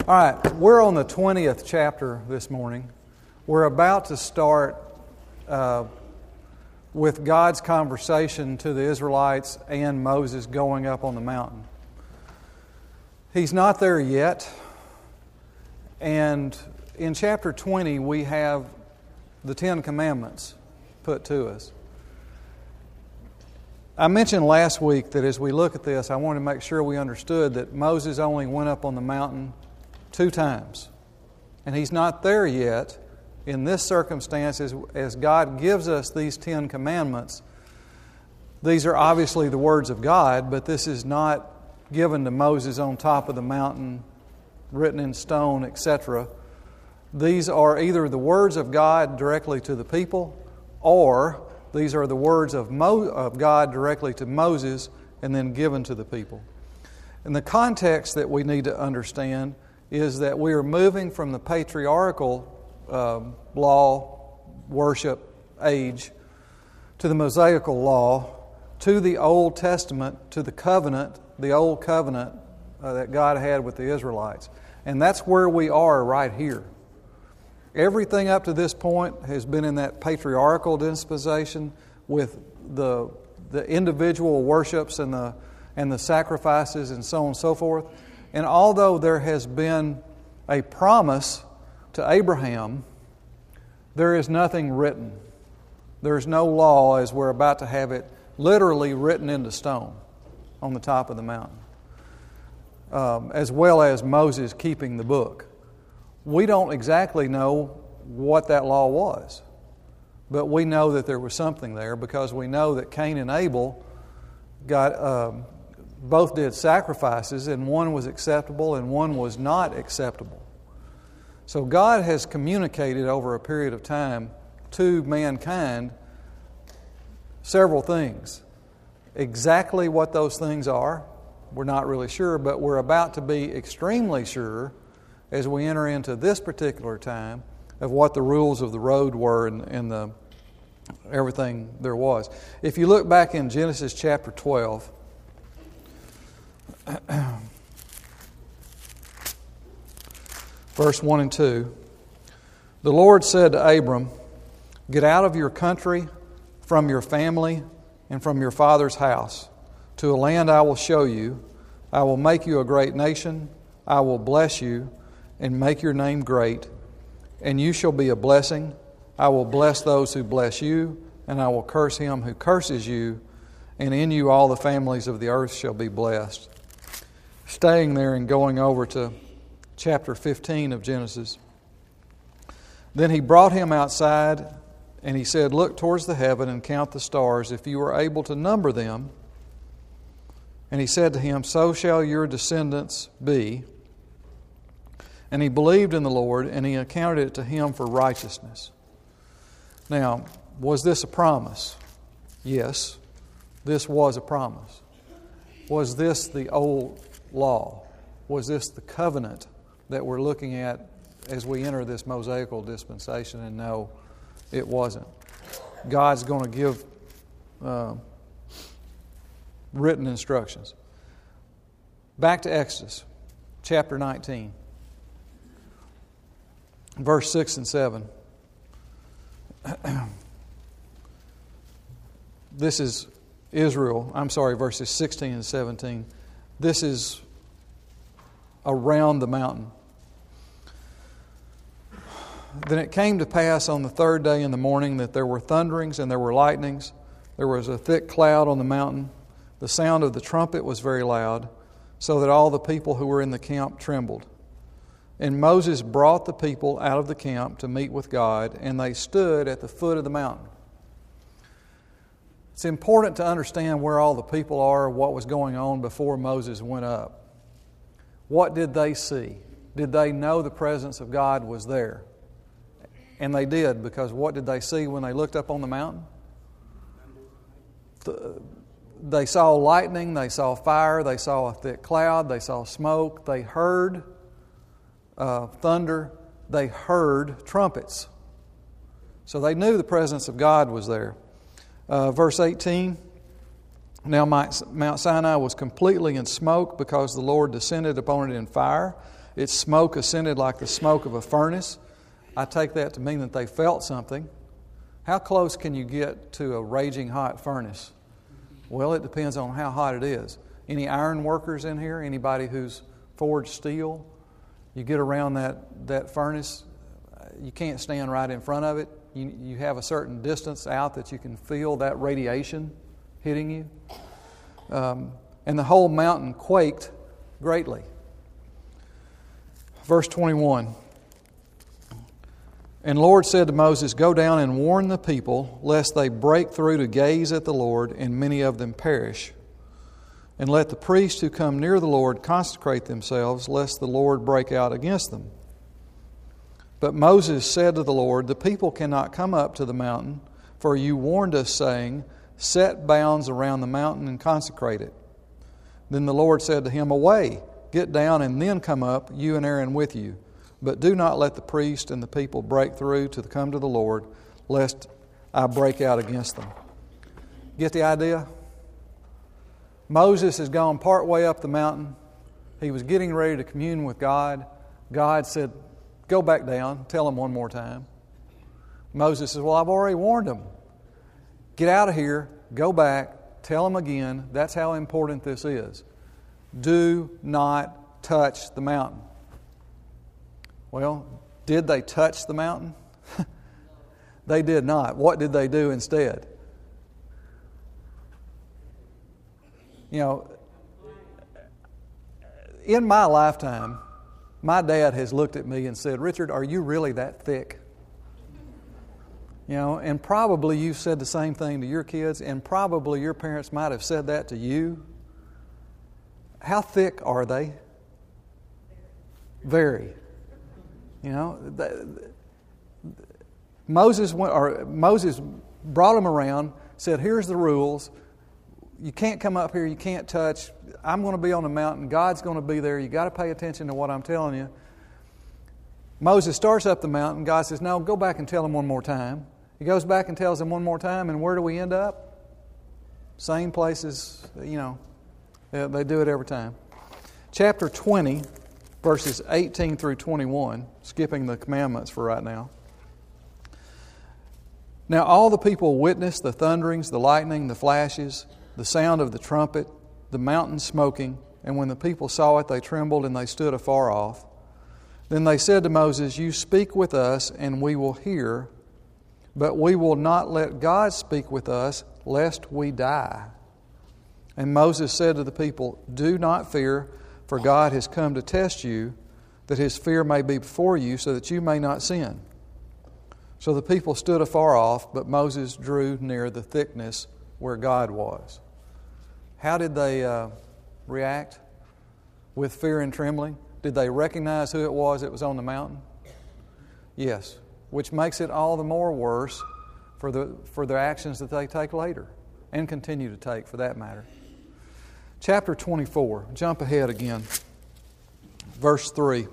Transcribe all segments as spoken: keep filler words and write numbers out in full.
All right, we're on the twentieth chapter this morning. We're about to start uh, with God's conversation to the Israelites and Moses going up on the mountain. He's not there yet. And in chapter twenty, we have the Ten Commandments put to us. I mentioned last week that as we look at this, I wanted to make sure we understood that Moses only went up on the mountain two times. And he's not there yet in this circumstance as, as God gives us these Ten Commandments. These are obviously the words of God, but this is not given to Moses on top of the mountain, written in stone, et cetera. These are either the words of God directly to the people, or these are the words of, Mo- of God directly to Moses and then given to the people. And the context that we need to understand is that we are moving from the patriarchal uh, law worship age to the Mosaical law to the Old Testament, to the covenant, the Old Covenant uh, that God had with the Israelites. And that's where we are right here. Everything up to this point has been in that patriarchal dispensation with the the individual worships and the and the sacrifices and so on and so forth. And although there has been a promise to Abraham, there is nothing written. There's no law as we're about to have it literally written into stone on the top of the mountain, um, as well as Moses keeping the book. We don't exactly know what that law was, but we know that there was something there because we know that Cain and Abel got um, both did sacrifices, and one was acceptable and one was not acceptable. So God has communicated over a period of time to mankind several things. Exactly what those things are, we're not really sure, but we're about to be extremely sure as we enter into this particular time of what the rules of the road were and, and the everything there was. If you look back in Genesis chapter twelve, verse one and two, the Lord said to Abram, "Get out of your country, from your family, and from your father's house, to a land I will show you. I will make you a great nation. I will bless you and make your name great, and you shall be a blessing. I will bless those who bless you, and I will curse him who curses you, and in you all the families of the earth shall be blessed." Staying there and going over to chapter fifteen of Genesis. Then he brought him outside, and he said, "Look towards the heaven and count the stars, if you are able to number them." And he said to him, "So shall your descendants be." And he believed in the Lord, and he accounted it to him for righteousness. Now, was this a promise? Yes, this was a promise. Was this the old law? Was this the covenant that we're looking at as we enter this Mosaical dispensation? And no, it wasn't. God's going to give uh, written instructions. Back to Exodus, chapter nineteen. Verse six and seven. This is Israel. I'm sorry, verses sixteen and seventeen. This is around the mountain. Then it came to pass on the third day in the morning that there were thunderings and there were lightnings. There was a thick cloud on the mountain. The sound of the trumpet was very loud, so that all the people who were in the camp trembled. And Moses brought the people out of the camp to meet with God, and they stood at the foot of the mountain. It's important to understand where all the people are, what was going on before Moses went up. What did they see? Did they know the presence of God was there? And they did, because what did they see when they looked up on the mountain? They saw lightning, they saw fire, they saw a thick cloud, they saw smoke, they heard Uh, thunder, they heard trumpets. So they knew the presence of God was there. Uh, verse eighteen, Now Mount Sinai was completely in smoke because the Lord descended upon it in fire, its smoke ascended like the smoke of a furnace. I take that to mean that they felt something. How close can you get to a raging hot furnace? Well, it depends on how hot it is. Any iron workers in here? Anybody who's forged steel? You get around that, that furnace, you can't stand right in front of it. You, you have a certain distance out that you can feel that radiation hitting you. Um, and the whole mountain quaked greatly. Verse twenty-one. And the Lord said to Moses, go down and warn the people, lest they break through to gaze at the Lord, and many of them perish. And let the priests who come near the Lord consecrate themselves, lest the Lord break out against them. But Moses said to the Lord, the people cannot come up to the mountain, for you warned us, saying, set bounds around the mountain and consecrate it. Then the Lord said to him, away, get down and then come up, you and Aaron with you. But do not let the priest and the people break through to come to the Lord, lest I break out against them. Get the idea? Moses has gone part way up the mountain. He was getting ready to commune with God. God said, go back down, tell him one more time. Moses says, well, I've already warned them. Get out of here, go back, tell them again. That's how important this is. Do not touch the mountain. Well, did they touch the mountain? They did not. What did they do instead? You know, in my lifetime, my dad has looked at me and said, Richard, are you really that thick? You know, and probably you've said the same thing to your kids, and probably your parents might have said that to you. How thick are they? Very. You know, the, Moses went, or Moses brought them around, said, here's the rules. You can't come up here, you can't touch. I'm going to be on the mountain. God's going to be there. You got to pay attention to what I'm telling you. Moses starts up the mountain. God says, no, go back and tell him one more time. He goes back and tells him one more time, and where do we end up? Same places, you know, they, they do it every time. Chapter twenty, verses eighteen through twenty-one, skipping the commandments for right now. Now all the people witnessed the thunderings, the lightning, the flashes, the sound of the trumpet, the mountain smoking, and when the people saw it, they trembled and they stood afar off. Then they said to Moses, you speak with us, and we will hear, but we will not let God speak with us, lest we die. And Moses said to the people, do not fear, for God has come to test you, that His fear may be before you, so that you may not sin. So the people stood afar off, but Moses drew near the thickness where God was. How did they uh, react? With fear and trembling? Did they recognize who it was that was on the mountain? Yes, which makes it all the more worse for the for their actions that they take later, and continue to take for that matter. Chapter twenty-four, jump ahead again. Verse three.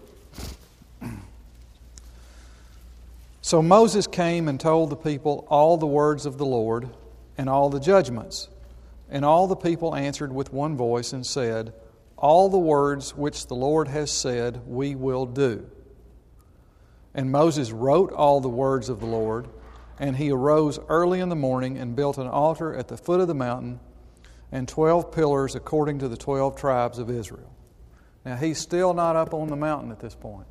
So Moses came and told the people all the words of the Lord and all the judgments. And all the people answered with one voice and said, all the words which the Lord has said we will do. And Moses wrote all the words of the Lord, and he arose early in the morning and built an altar at the foot of the mountain and twelve pillars according to the twelve tribes of Israel. Now he's still not up on the mountain at this point.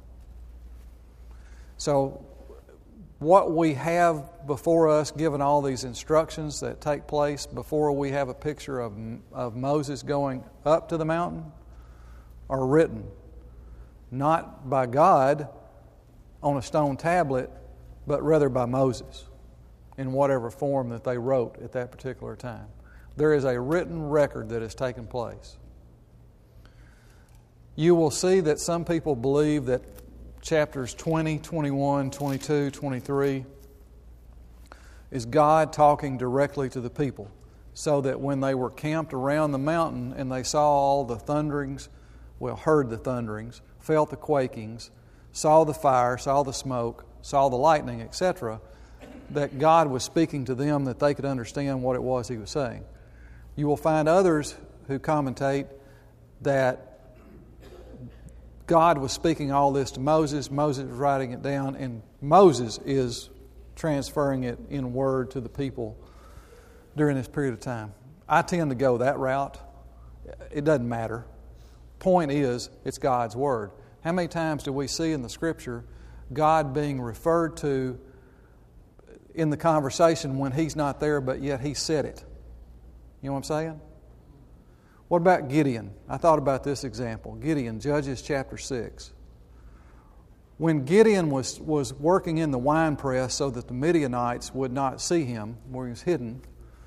So what we have before us, given all these instructions that take place before we have a picture of, of Moses going up to the mountain, are written not by God on a stone tablet, but rather by Moses in whatever form that they wrote at that particular time. There is a written record that has taken place. You will see that some people believe that chapters twenty, twenty-one, twenty-two, twenty-three is God talking directly to the people, so that when they were camped around the mountain and they saw all the thunderings, well, heard the thunderings, felt the quakings, saw the fire, saw the smoke, saw the lightning, et cetera, that God was speaking to them, that they could understand what it was He was saying. You will find others who commentate that God was speaking all this to Moses. Moses was writing it down, and Moses is transferring it in word to the people during this period of time. I tend to go that route. It doesn't matter. Point is, it's God's Word. How many times do we see in the Scripture God being referred to in the conversation when He's not there, but yet He said it? You know what I'm saying? What about Gideon? I thought about this example. Gideon, Judges chapter six. When Gideon was, was working in the winepress so that the Midianites would not see him, where he was hidden,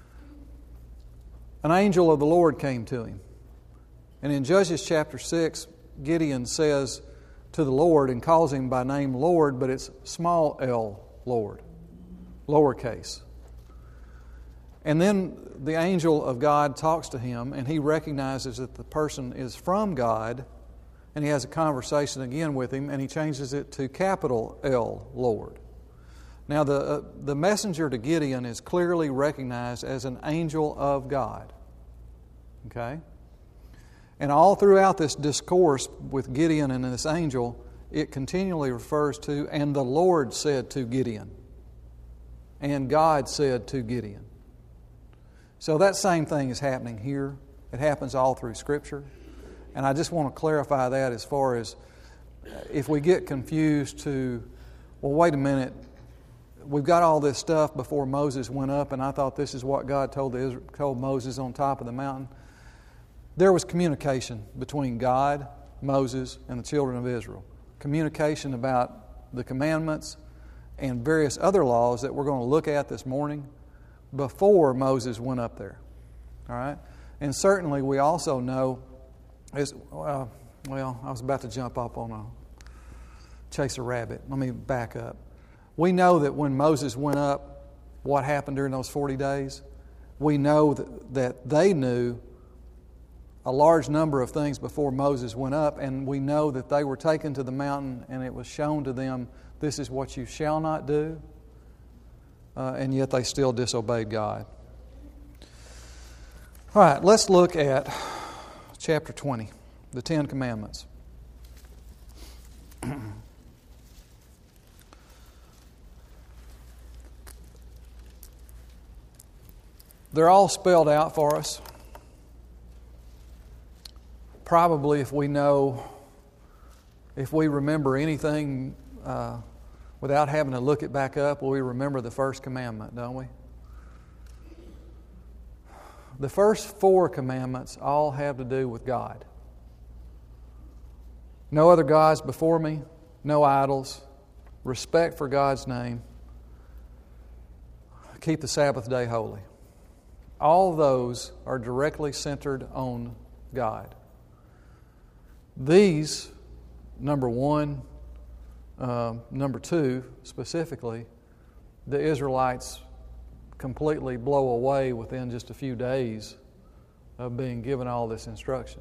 an angel of the Lord came to him. And in Judges chapter six, Gideon says to the Lord and calls Him by name Lord, but it's small l, Lord, lowercase. And then the angel of God talks to him, and he recognizes that the person is from God, and he has a conversation again with him, and he changes it to capital L, Lord. Now, the, uh, the messenger to Gideon is clearly recognized as an angel of God. Okay? And all throughout this discourse with Gideon and this angel, it continually refers to, and the Lord said to Gideon, and God said to Gideon. So that same thing is happening here. It happens all through Scripture. And I just want to clarify that as far as if we get confused to, well, wait a minute, we've got all this stuff before Moses went up, and I thought this is what God told, the, told Moses on top of the mountain. There was communication between God, Moses, and the children of Israel. Communication about the commandments and various other laws that we're going to look at this morning before Moses went up there. All right? And certainly we also know, is, uh, well, I was about to jump up on a chase a rabbit. Let me back up. We know that when Moses went up, what happened during those forty days? We know that, that they knew a large number of things before Moses went up, and we know that they were taken to the mountain and it was shown to them, this is what you shall not do, uh, and yet they still disobeyed God. All right, let's look at chapter twenty, the Ten Commandments. They're all spelled out for us. Probably if we know, if we remember anything uh, without having to look it back up, well, we remember the first commandment, don't we? The first four commandments all have to do with God. No other gods before me, no idols, respect for God's name, keep the Sabbath day holy. All those are directly centered on God. These, number one, uh, number two, specifically, the Israelites completely blow away within just a few days of being given all this instruction.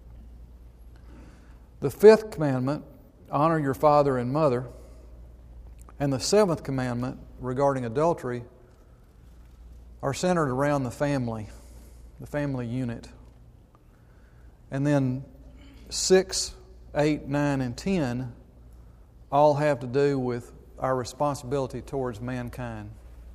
The fifth commandment, honor your father and mother, and the seventh commandment regarding adultery are centered around the family, the family unit. And then six, eight, nine, and ten all have to do with our responsibility towards mankind.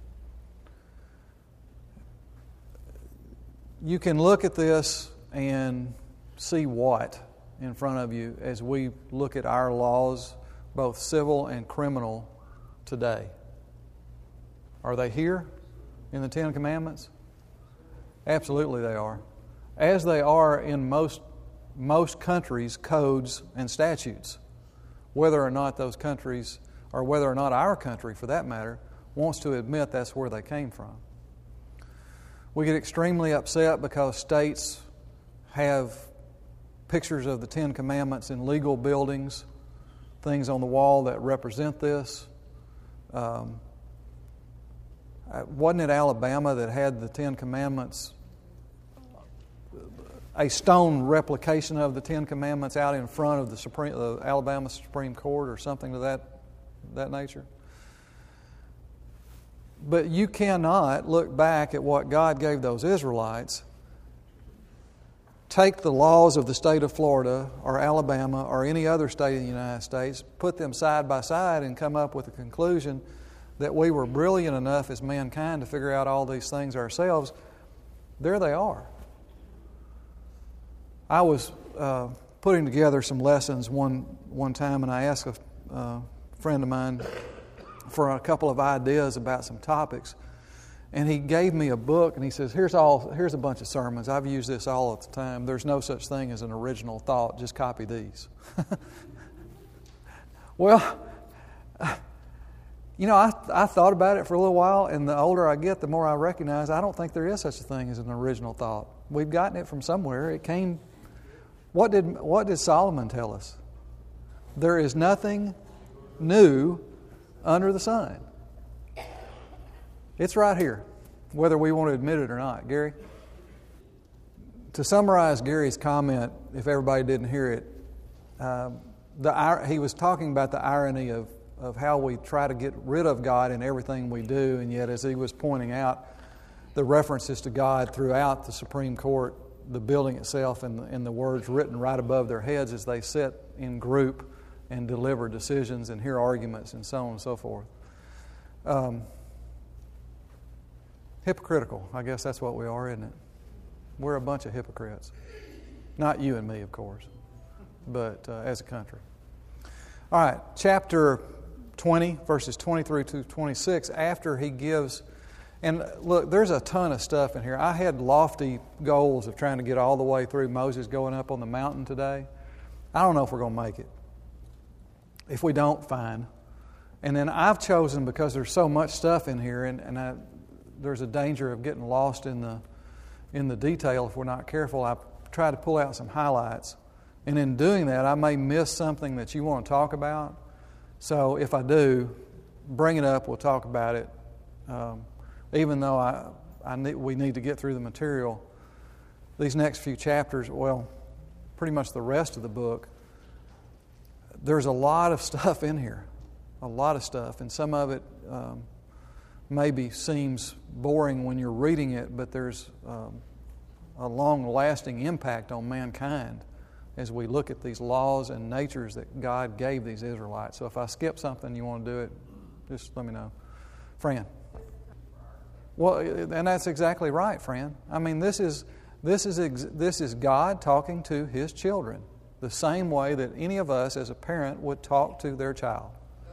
You can look at this and see what in front of you as we look at our laws, both civil and criminal, today. Are they here in the Ten Commandments? Absolutely they are. As they are in most most countries' codes and statutes, whether or not those countries, or whether or not our country for that matter, wants to admit that's where they came from. We get extremely upset because states have pictures of the Ten Commandments in legal buildings, things on the wall that represent this. Um, wasn't it Alabama that had the Ten Commandments, a stone replication of the Ten Commandments out in front of the Supreme, the Alabama Supreme Court or something to that, that nature? But you cannot look back at what God gave those Israelites take the laws of the state of Florida or Alabama or any other state of the United States, put them side by side, and come up with a conclusion that we were brilliant enough as mankind to figure out all these things ourselves, there they are. I was uh, putting together some lessons one one time, and I asked a uh, friend of mine for a couple of ideas about some topics. And he gave me a book, and he says, here's all. Here's a bunch of sermons. I've used this all the time. There's no such thing as an original thought. Just copy these. Well, you know, I, I thought about it for a little while, and the older I get, the more I recognize I don't think there is such a thing as an original thought. We've gotten it from somewhere. It came. What did what did Solomon tell us? There is nothing new under the sun. It's right here, whether we want to admit it or not. Gary? To summarize Gary's comment, if everybody didn't hear it, uh, the he was talking about the irony of, of how we try to get rid of God in everything we do, and yet, as he was pointing out, the references to God throughout the Supreme Court, the building itself, and the, and the words written right above their heads as they sit in group and deliver decisions and hear arguments and so on and so forth. Um, Hypocritical, I guess that's what we are, isn't it? We're a bunch of hypocrites. Not you and me, of course, but uh, as a country. All right, chapter twenty, verses twenty through to twenty-six, after he gives, and look, there's a ton of stuff in here. I had lofty goals of trying to get all the way through Moses going up on the mountain today. I don't know if we're going to make it. If we don't, fine. And then I've chosen, because there's so much stuff in here, and, and I... there's a danger of getting lost in the in the detail if we're not careful. I try to pull out some highlights. And in doing that, I may miss something that you want to talk about. So if I do, bring it up. We'll talk about it. Um, even though I, I need, we need to get through the material, these next few chapters, well, pretty much the rest of the book, there's a lot of stuff in here. A lot of stuff. And some of it... Um, maybe seems boring when you're reading it, but there's um, a long-lasting impact on mankind as we look at these laws and natures that God gave these Israelites. So if I skip something, you want to do it, just let me know. Fran. Well, and that's exactly right, Fran. I mean, this is this is this is God talking to His children the same way that any of us as a parent would talk to their child.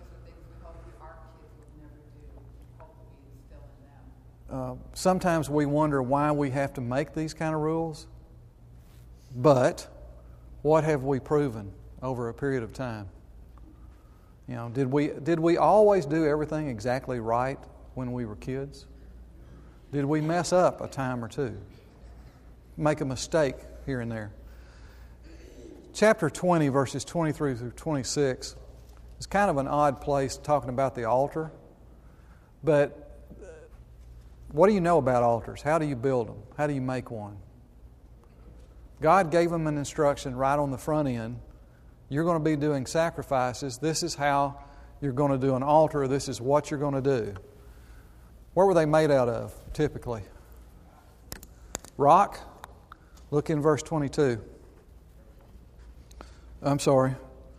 Uh, sometimes we wonder why we have to make these kind of rules, but what have we proven over a period of time? You know, did we did we always do everything exactly right when we were kids? Did we mess up a time or two? Make a mistake here and there? Chapter twenty, verses twenty-three through twenty-six is kind of an odd place talking about the altar, but what do you know about altars? How do you build them? How do you make one? God gave them an instruction right on the front end. You're going to be doing sacrifices. This is how you're going to do an altar. This is what you're going to do. What were they made out of, typically? Rock? Look in verse twenty-two. I'm sorry.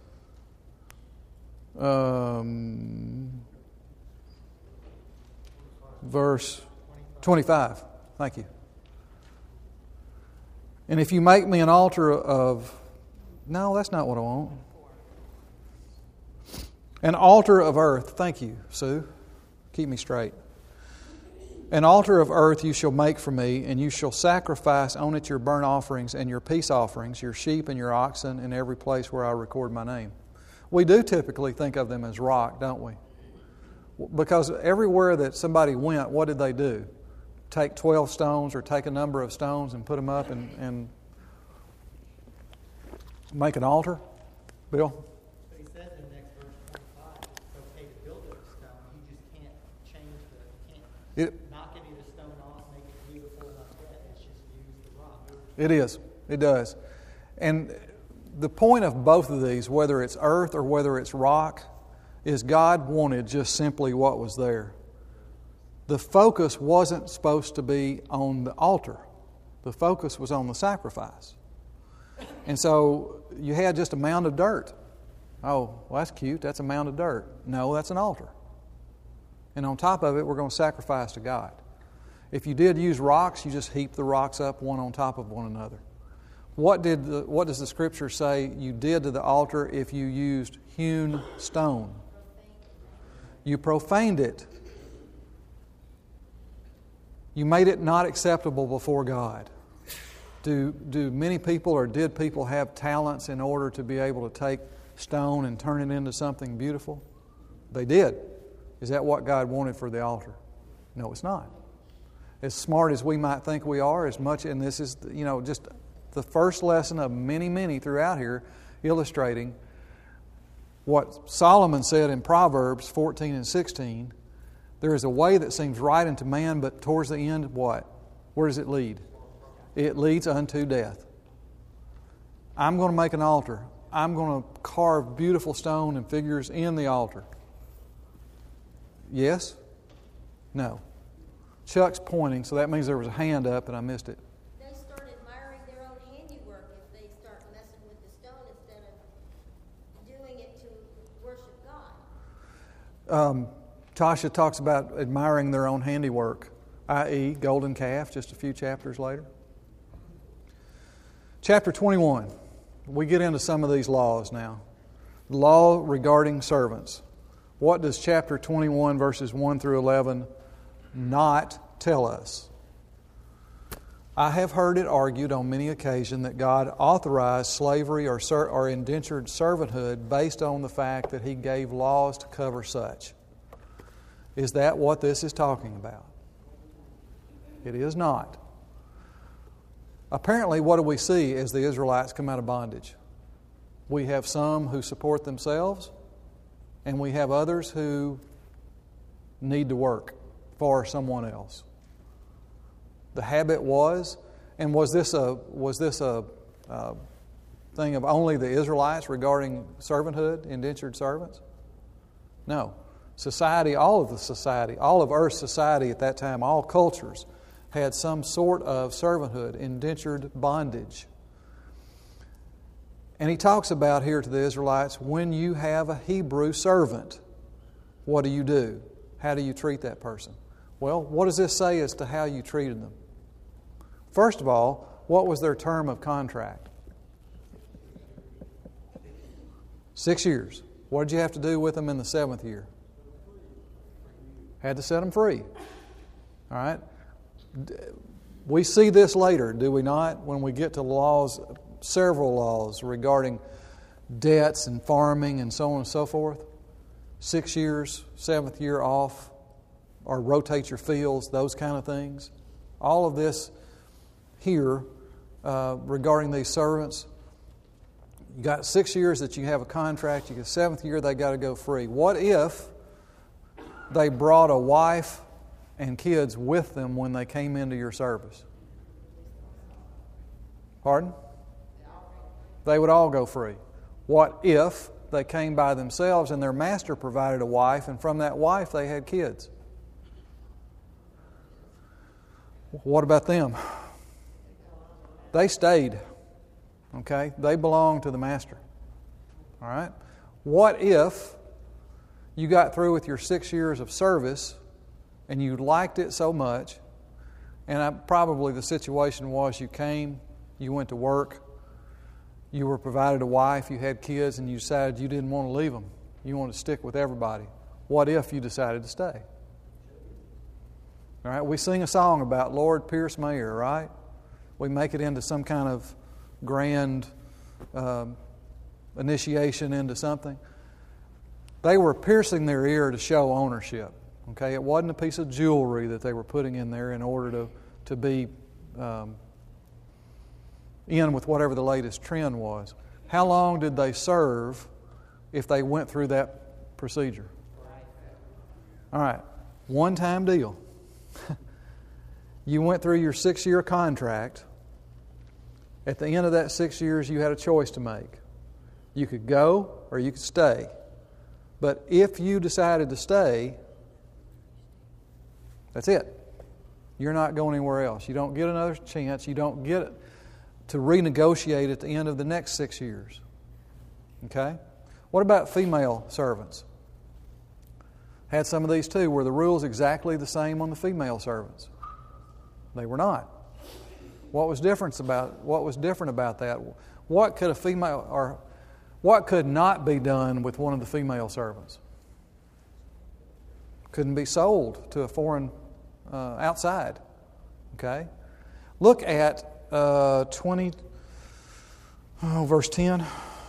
Um, verse twenty-five. Thank you. And if you make me an altar of... No, that's not what I want. An altar of earth. Thank you, Sue. Keep me straight. An altar of earth you shall make for me, and you shall sacrifice on it your burnt offerings and your peace offerings, your sheep and your oxen, in every place where I record my name. We do typically think of them as rock, don't we? Because everywhere that somebody went, what did they do? Take twelve stones or take a number of stones and put them up and, and make an altar? Bill? But he says in the next verse twenty-five, it's okay to build it with stone. You just can't change the, can't it, knock any of the stone off, make it beautiful enough that it's just use the rock. It is. It does. And the point of both of these, whether it's earth or whether it's rock, is God wanted just simply what was there. The focus wasn't supposed to be on the altar. The focus was on the sacrifice. And so you had just a mound of dirt. Oh, well, that's cute. That's a mound of dirt. No, that's an altar. And on top of it, we're going to sacrifice to God. If you did use rocks, you just heap the rocks up one on top of one another. What did the, what does the Scripture say you did to the altar if you used hewn stone? You profaned it. You made it not acceptable before God. Do, do many people or did people have talents in order to be able to take stone and turn it into something beautiful? They did. Is that what God wanted for the altar? No, it's not. As smart as we might think we are, as much, and this is, you know, just the first lesson of many, many throughout here, illustrating what Solomon said in Proverbs fourteen and sixteen. There is a way that seems right unto man, but towards the end, what? Where does it lead? It leads unto death. I'm going to make an altar. I'm going to carve beautiful stone and figures in the altar. Yes? No. Chuck's pointing, so that means there was a hand up and I missed it. They start admiring their own handiwork if they start messing with the stone instead of doing it to worship God. Um, Tasha talks about admiring their own handiwork, that is golden calf, just a few chapters later. Chapter twenty-one. We get into some of these laws now. Law regarding servants. What does chapter twenty-one, verses one through eleven not tell us? I have heard it argued on many occasions that God authorized slavery or, ser- or indentured servanthood based on the fact that He gave laws to cover such. Is that what this is talking about? It is not. Apparently, what do we see as the Israelites come out of bondage? We have some who support themselves, and we have others who need to work for someone else. The habit was, and was this a was this a, a thing of only the Israelites regarding servanthood, indentured servants? No. Society, all of the society, all of Earth's society at that time, all cultures, had some sort of servanthood, indentured bondage. And he talks about here to the Israelites, when you have a Hebrew servant, what do you do? How do you treat that person? Well, what does this say as to how you treated them? First of all, what was their term of contract? Six years. What did you have to do with them in the seventh year? Had to set them free. All right? We see this later, do we not? When we get to laws, several laws regarding debts and farming and so on and so forth. Six years, seventh year off, or rotate your fields, those kind of things. All of this here uh, regarding these servants. You got six years that you have a contract. You get seventh year, they got to go free. What if they brought a wife and kids with them when they came into your service? Pardon? They would all go free. What if they came by themselves and their master provided a wife, and from that wife they had kids? What about them? They stayed. Okay? They belonged to the master. All right? What if you got through with your six years of service and you liked it so much, and I, probably the situation was you came, you went to work, you were provided a wife, you had kids, and you decided you didn't want to leave them. You want to stick with everybody. What if you decided to stay? All right, we sing a song about Lord Pierce my ear, right? We make it into some kind of grand um, initiation into something. They were piercing their ear to show ownership. Okay, it wasn't a piece of jewelry that they were putting in there in order to to be um, in with whatever the latest trend was. How long did they serve if they went through that procedure? All right, one-time deal. You went through your six-year contract. At the end of that six years, you had a choice to make. You could go or you could stay. But if you decided to stay, that's it. You're not going anywhere else. You don't get another chance. You don't get to renegotiate at the end of the next six years. Okay? What about female servants? Had some of these too. Were the rules exactly the same on the female servants? They were not. What was different about what was different about that? What could a female or what could not be done with one of the female servants? Couldn't be sold to a foreign uh, outside. Okay, look at uh, twenty, oh, verse ten.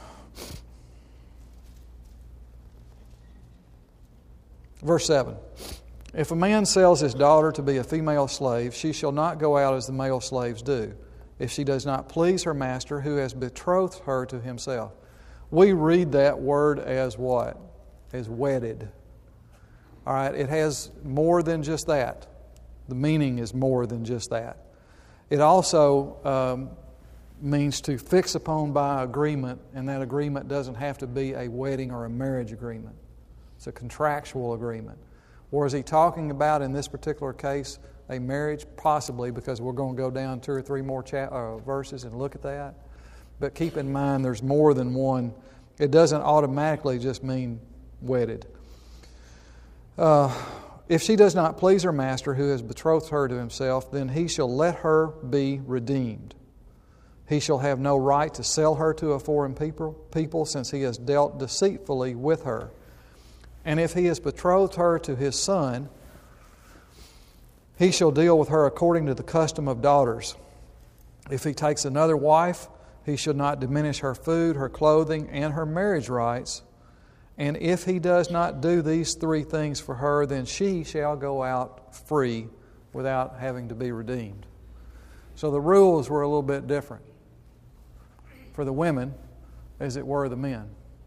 Verse seven. If a man sells his daughter to be a female slave, she shall not go out as the male slaves do, if she does not please her master who has betrothed her to himself. We read that word as what? As wedded. All right, it has more than just that. The meaning is more than just that. It also um, means to fix upon by agreement, and that agreement doesn't have to be a wedding or a marriage agreement. It's a contractual agreement. Or is he talking about, in this particular case, a marriage? Possibly, because we're going to go down two or three more cha- uh, verses and look at that. But keep in mind, there's more than one. It doesn't automatically just mean wedded. Uh, if she does not please her master who has betrothed her to himself, then he shall let her be redeemed. He shall have no right to sell her to a foreign people, people since he has dealt deceitfully with her. And if he has betrothed her to his son, he shall deal with her according to the custom of daughters. If he takes another wife, he shall not diminish her food, her clothing, and her marriage rights. And if he does not do these three things for her, then she shall go out free without having to be redeemed. So the rules were a little bit different for the women as it were the men.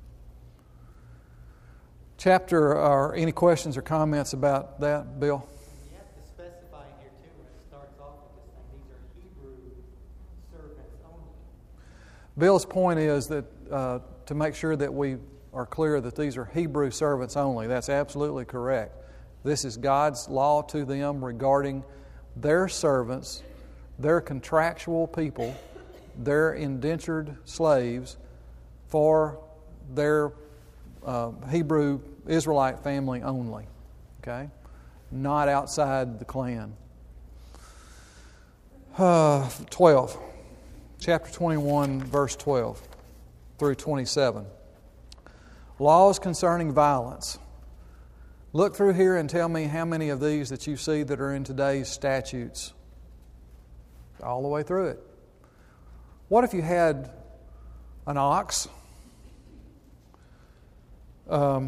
Chapter, or any questions or comments about that, Bill? You have to specify in here too when it starts off with this thing. These are Hebrew servants only. Bill's point is that uh, to make sure that we are clear that these are Hebrew servants only. That's absolutely correct. This is God's law to them regarding their servants, their contractual people, their indentured slaves for their uh, Hebrew Israelite family only. Okay? Not outside the clan. Uh, twelve. Chapter twenty-one, verse twelve through twenty-seven. Laws concerning violence. Look through here and tell me how many of these that you see that are in today's statutes. All the way through it. What if you had an ox? Um,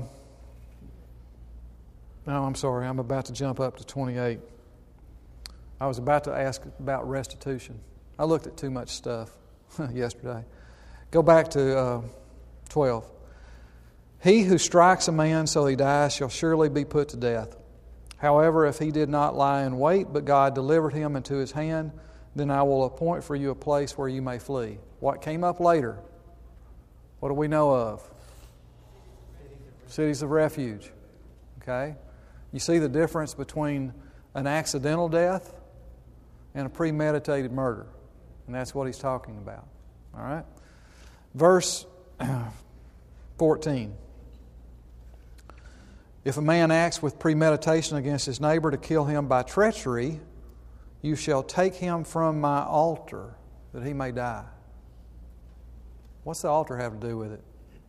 no, I'm sorry. I'm about to jump up to twenty-eight. I was about to ask about restitution. I looked at too much stuff yesterday. Go back to uh, twelve. He who strikes a man so he dies shall surely be put to death. However, if he did not lie in wait, but God delivered him into his hand, then I will appoint for you a place where you may flee. What came up later? What do we know of? Cities of refuge. Okay? You see the difference between an accidental death and a premeditated murder. And that's what he's talking about. All right? Verse fourteen. If a man acts with premeditation against his neighbor to kill him by treachery, you shall take him from my altar that he may die. What's the altar have to do with it?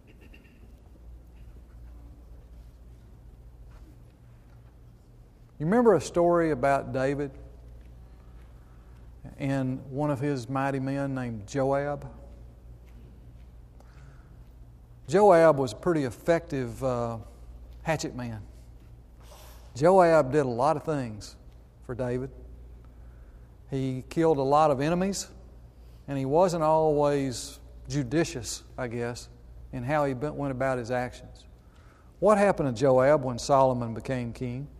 You remember a story about David and one of his mighty men named Joab? Joab was a pretty effective uh, hatchet man. Joab did a lot of things for David. He killed a lot of enemies, and he wasn't always judicious, I guess, in how he went about his actions. What happened to Joab when Solomon became king?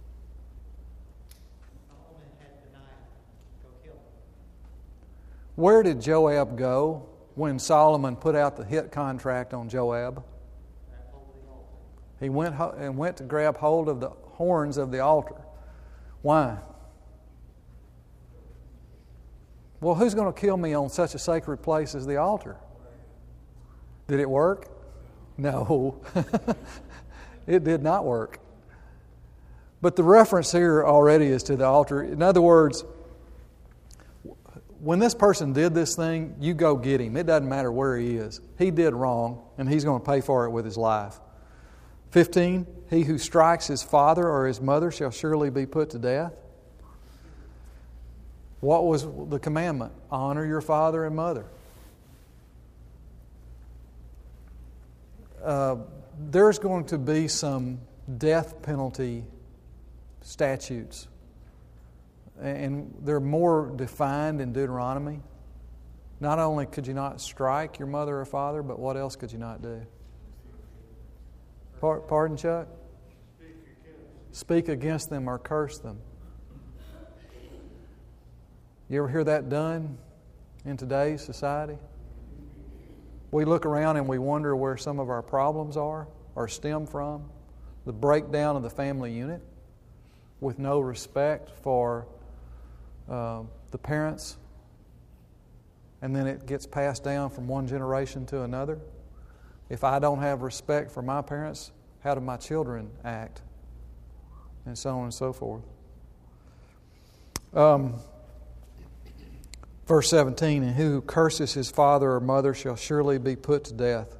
Solomon had denied, go kill him. Where did Joab go when Solomon put out the hit contract on Joab? He went ho- and went to grab hold of the horns of the altar. Why? Well, who's going to kill me on such a sacred place as the altar? Did it work? No. It did not work. But the reference here already is to the altar. In other words, when this person did this thing, you go get him. It doesn't matter where he is. He did wrong, and he's going to pay for it with his life. fifteen, he who strikes his father or his mother shall surely be put to death. What was the commandment? Honor your father and mother. Uh, there's going to be some death penalty statutes, and they're more defined in Deuteronomy. Not only could you not strike your mother or father, but what else could you not do? Pardon, Chuck? Speak against them or curse them. You ever hear that done in today's society? We look around and we wonder where some of our problems are or stem from. The breakdown of the family unit with no respect for uh, the parents. And then it gets passed down from one generation to another. If I don't have respect for my parents, how do my children act? And so on and so forth. Um, verse seventeen, and he who curses his father or mother shall surely be put to death.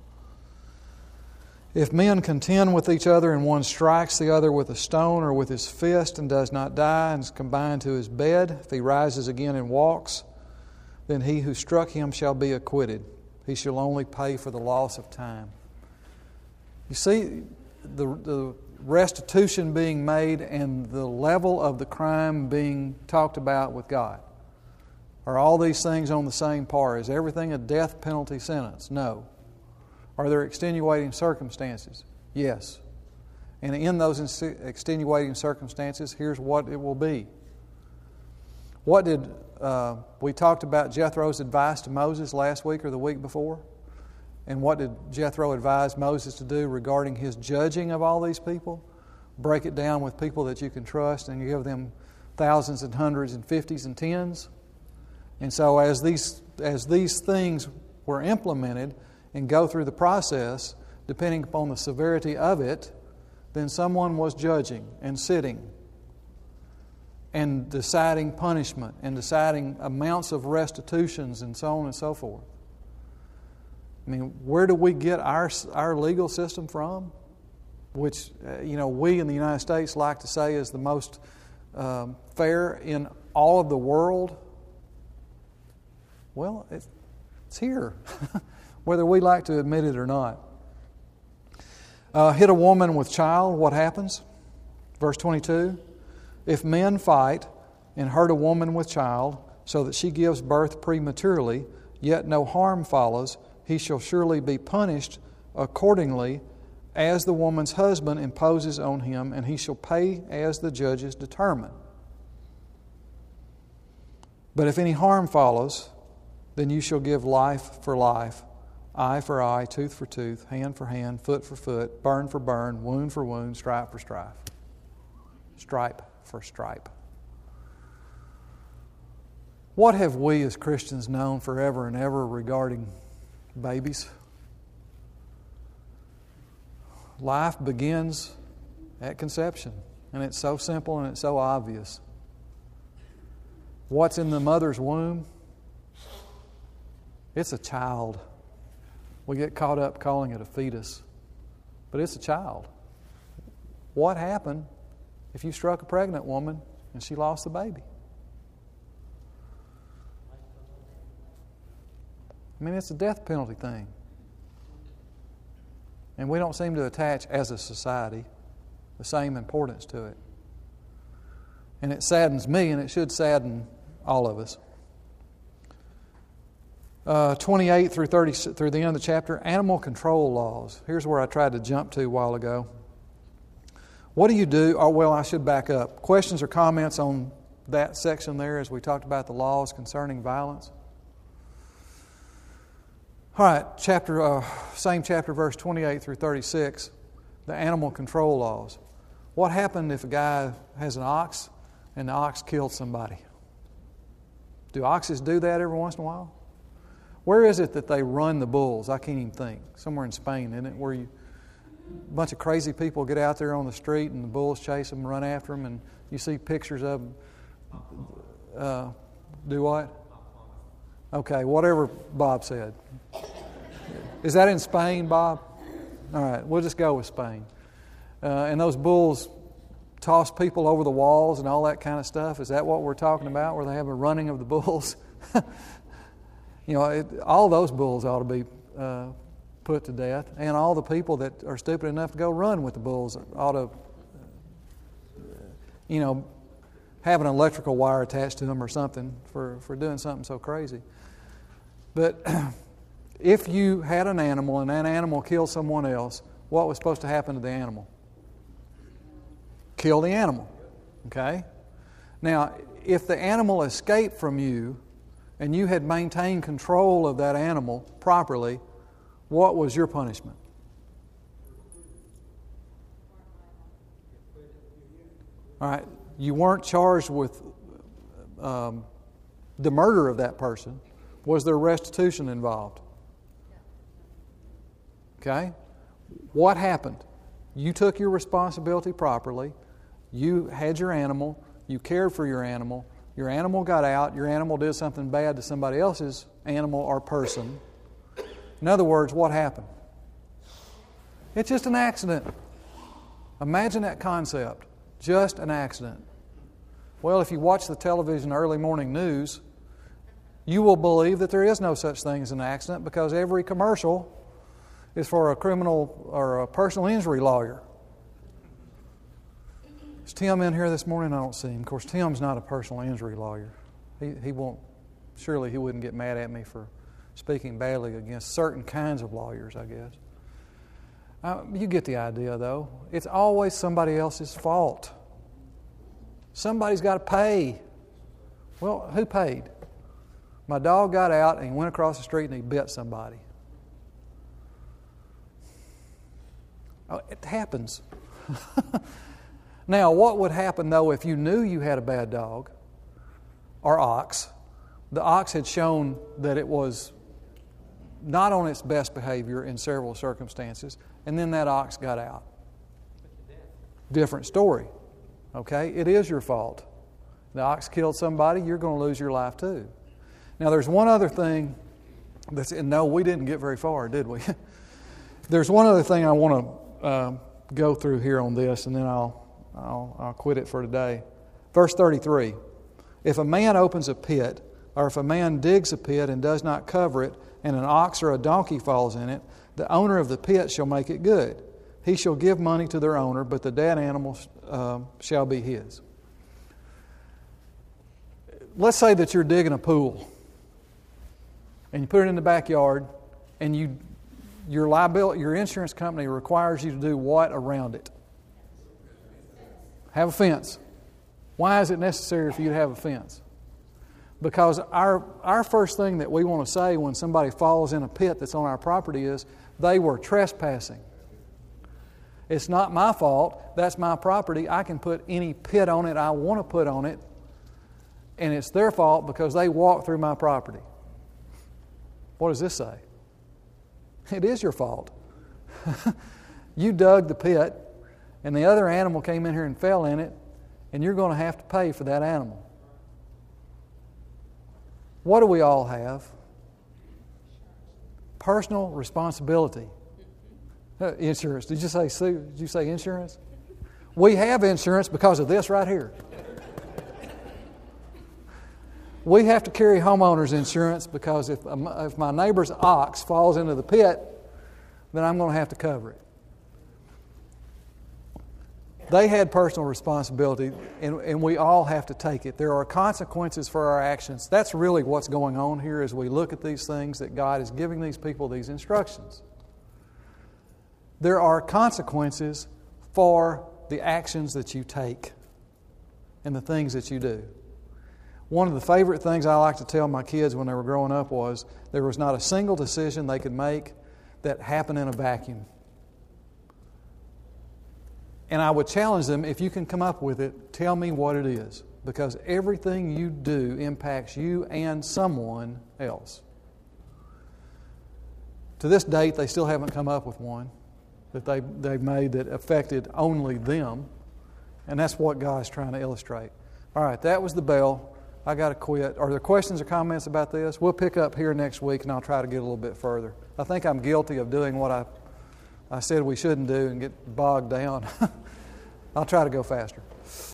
If men contend with each other and one strikes the other with a stone or with his fist and does not die and is confined to his bed, if he rises again and walks, then he who struck him shall be acquitted. He shall only pay for the loss of time. You see, the, the restitution being made and the level of the crime being talked about with God. Are all these things on the same par? Is everything a death penalty sentence? No. Are there extenuating circumstances? Yes. And in those extenuating circumstances, here's what it will be. What did uh, we talked about Jethro's advice to Moses last week or the week before? And what did Jethro advise Moses to do regarding his judging of all these people? Break it down with people that you can trust and give them thousands and hundreds and fifties and tens. And so as these as these things were implemented and go through the process, depending upon the severity of it, then someone was judging and sitting and deciding punishment and deciding amounts of restitutions and so on and so forth. I mean, where do we get our our legal system from? Which, uh, you know, we in the United States like to say is the most um, fair in all of the world. Well, it's, it's here, whether we like to admit it or not. Uh, hit a woman with child, what happens? Verse twenty-two, if men fight and hurt a woman with child so that she gives birth prematurely, yet no harm follows, he shall surely be punished accordingly as the woman's husband imposes on him, and he shall pay as the judges determine. But if any harm follows, then you shall give life for life, eye for eye, tooth for tooth, hand for hand, foot for foot, burn for burn, wound for wound, stripe for stripe. Stripe for stripe. What have we as Christians known forever and ever regarding babies? Life begins at conception, and it's so simple and it's so obvious. What's in the mother's womb? It's a child. We get caught up calling it a fetus, but it's a child. What happened if you struck a pregnant woman and she lost the baby? I mean, it's a death penalty thing. And we don't seem to attach, as a society, the same importance to it. And it saddens me, and it should sadden all of us. Uh, twenty-eight through thirty, through the end of the chapter, animal control laws. Here's where I tried to jump to a while ago. What do you do? Oh, well, I should back up. Questions or comments on that section there as we talked about the laws concerning violence? All right, chapter, uh, same chapter, verse twenty-eight through thirty-six, the animal control laws. What happened if a guy has an ox and the ox killed somebody? Do oxes do that every once in a while? Where is it that they run the bulls? I can't even think. Somewhere in Spain, isn't it? Where you, a bunch of crazy people get out there on the street and the bulls chase them and run after them, and you see pictures of them. Uh, do what? Okay, whatever Bob said. Is that in Spain, Bob? All right, we'll just go with Spain. Uh, and those bulls toss people over the walls and all that kind of stuff. Is that what we're talking about, where they have a running of the bulls? You know, it, all those bulls ought to be uh, put to death, and all the people that are stupid enough to go run with the bulls ought to, you know, have an electrical wire attached to them or something for, for doing something so crazy. But if you had an animal and that animal killed someone else, what was supposed to happen to the animal? Kill the animal. Okay? Now, if the animal escaped from you and you had maintained control of that animal properly, what was your punishment? All right. You weren't charged with um, the murder of that person. Was there restitution involved? Okay? What happened? You took your responsibility properly. You had your animal. You cared for your animal. Your animal got out. Your animal did something bad to somebody else's animal or person. In other words, what happened? It's just an accident. Imagine that concept. Just an accident. Well, if you watch the television early morning news, you will believe that there is no such thing as an accident because every commercial is for a criminal or a personal injury lawyer. Is Tim in here this morning? I don't see him. Of course, Tim's not a personal injury lawyer. He, he won't, surely he wouldn't get mad at me for speaking badly against certain kinds of lawyers, I guess. Uh, you get the idea, though. It's always somebody else's fault. Somebody's got to pay. Well, who paid? My dog got out and he went across the street and he bit somebody. Oh, it happens. Now, what would happen, though, if you knew you had a bad dog or ox? The ox had shown that it was not on its best behavior in several circumstances, and then that ox got out. Different story. Okay? It is your fault. The ox killed somebody, you're going to lose your life too. Now, there's one other thing that's, and no, we didn't get very far, did we? There's one other thing I want to uh, go through here on this, and then I'll, I'll, I'll quit it for today. Verse thirty-three. If a man opens a pit, or if a man digs a pit and does not cover it, and an ox or a donkey falls in it, the owner of the pit shall make it good. He shall give money to their owner, but the dead animal uh, shall be his. Let's say that you're digging a pool, and you put it in the backyard, and you, your liability, your insurance company requires you to do what around it? Have a fence. Why is it necessary for you to have a fence? Because our our first thing that we want to say when somebody falls in a pit that's on our property is, they were trespassing. It's not my fault. That's my property. I can put any pit on it I want to put on it, and it's their fault because they walked through my property. What does this say? It is your fault. You dug the pit, and the other animal came in here and fell in it, and you're going to have to pay for that animal. What do we all have? Personal responsibility. Uh, insurance. Did you say Did you say insurance? We have insurance because of this right here. We have to carry homeowners insurance because if if my neighbor's ox falls into the pit, then I'm going to have to cover it. They had personal responsibility, and, and we all have to take it. There are consequences for our actions. That's really what's going on here as we look at these things, that God is giving these people these instructions. There are consequences for the actions that you take and the things that you do. One of the favorite things I like to tell my kids when they were growing up was there was not a single decision they could make that happened in a vacuum. And I would challenge them, if you can come up with it, tell me what it is. because everything you do impacts you and someone else. To this date, they still haven't come up with one that they, they've made that affected only them. And that's what God's trying to illustrate. All right, that was the bell. I got to quit. Are there questions or comments about this? We'll pick up here next week, and I'll try to get a little bit further. I think I'm guilty of doing what I, I said we shouldn't do and get bogged down. I'll try to go faster.